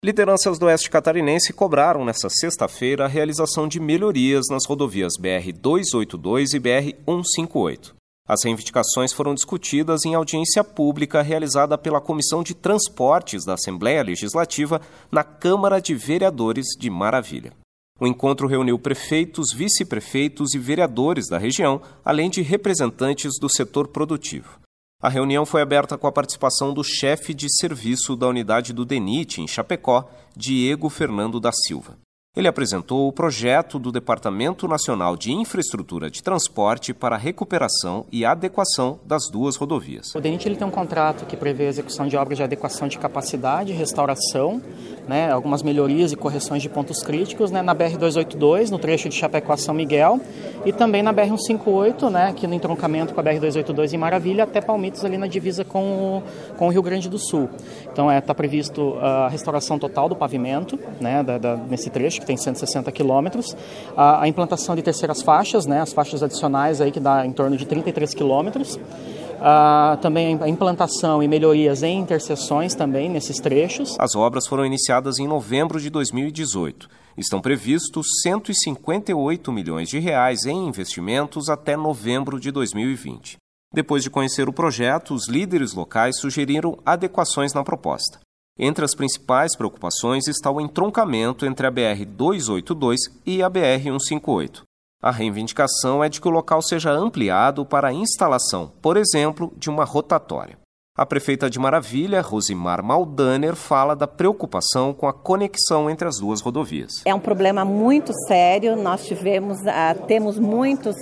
Lideranças do Oeste Catarinense cobraram nesta sexta-feira a realização de melhorias nas rodovias BR-282 e BR-158. As reivindicações foram discutidas em audiência pública realizada pela Comissão de Transportes da Assembleia Legislativa na Câmara de Vereadores de Maravilha. O encontro reuniu prefeitos, vice-prefeitos e vereadores da região, além de representantes do setor produtivo. A reunião foi aberta com a participação do chefe de serviço da unidade do DENIT, em Chapecó, Diego Fernando da Silva. Ele apresentou o projeto do Departamento Nacional de Infraestrutura de Transporte para a recuperação e adequação das duas rodovias. O DENIT tem um contrato que prevê a execução de obras de adequação de capacidade, restauração, algumas melhorias e correções de pontos críticos na BR-282, no trecho de Chapecó a São Miguel, e também na BR-158, aqui no entroncamento com a BR-282 em Maravilha, até Palmitos, ali na divisa com o Rio Grande do Sul. Então está previsto a restauração total do pavimento nesse trecho, que tem 160 quilômetros, a implantação de terceiras faixas, as faixas adicionais aí, que dá em torno de 33 quilômetros, também a implantação e melhorias em interseções também nesses trechos. As obras foram iniciadas em novembro de 2018. Estão previstos 158 milhões de reais em investimentos até novembro de 2020. Depois de conhecer o projeto, os líderes locais sugeriram adequações na proposta. Entre as principais preocupações está o entroncamento entre a BR-282 e a BR-158. A reivindicação é de que o local seja ampliado para a instalação, por exemplo, de uma rotatória. A prefeita de Maravilha, Rosimar Maldaner, fala da preocupação com a conexão entre as duas rodovias. É um problema muito sério, nós temos muitos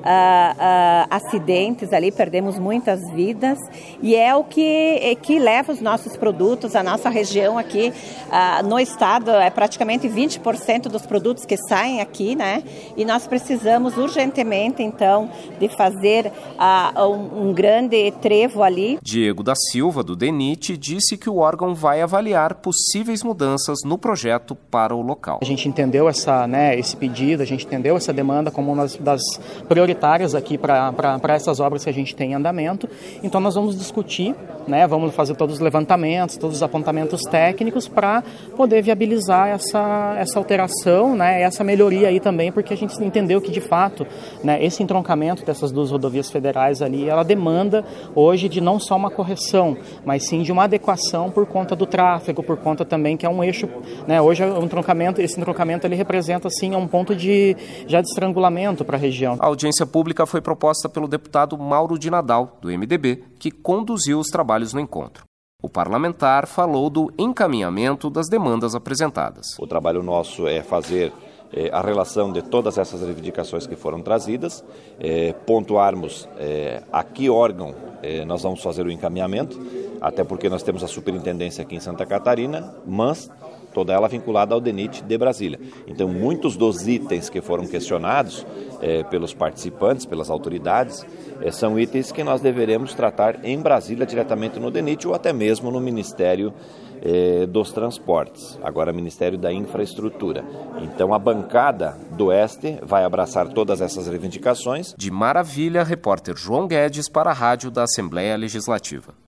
acidentes ali, perdemos muitas vidas, e é o que leva os nossos produtos, a nossa região aqui no estado, é praticamente 20% dos produtos que saem aqui, e nós precisamos urgentemente, então, de fazer um grande trevo ali. Diego da Silva, do DENIT, disse que o órgão vai avaliar possíveis mudanças no projeto para o local. A gente entendeu esse pedido, a gente entendeu essa demanda como uma das prioritárias aqui para essas obras que a gente tem em andamento. Então nós vamos discutir, vamos fazer todos os levantamentos, todos os apontamentos técnicos para poder viabilizar essa alteração, essa melhoria aí também, porque a gente entendeu que de fato, esse entroncamento dessas duas rodovias federais ali, ela demanda hoje de não só uma correção, mas sim de uma adequação por conta do tráfego, por conta também que é um eixo, hoje esse entroncamento ele representa assim um ponto de estrangulamento para a região. A audiência pública foi proposta pelo deputado Mauro de Nadal, do MDB, que conduziu os trabalhos no encontro. O parlamentar falou do encaminhamento das demandas apresentadas. O trabalho nosso é fazer a relação de todas essas reivindicações que foram trazidas, pontuarmos a que órgão nós vamos fazer o encaminhamento, até porque nós temos a superintendência aqui em Santa Catarina, mas toda ela vinculada ao DENIT de Brasília. Então, muitos dos itens que foram questionados pelos participantes, pelas autoridades, são itens que nós deveremos tratar em Brasília, diretamente no DENIT ou até mesmo no Ministério dos Transportes, agora Ministério da Infraestrutura. Então, a bancada do Oeste vai abraçar todas essas reivindicações. De Maravilha, repórter João Guedes para a Rádio da Assembleia Legislativa.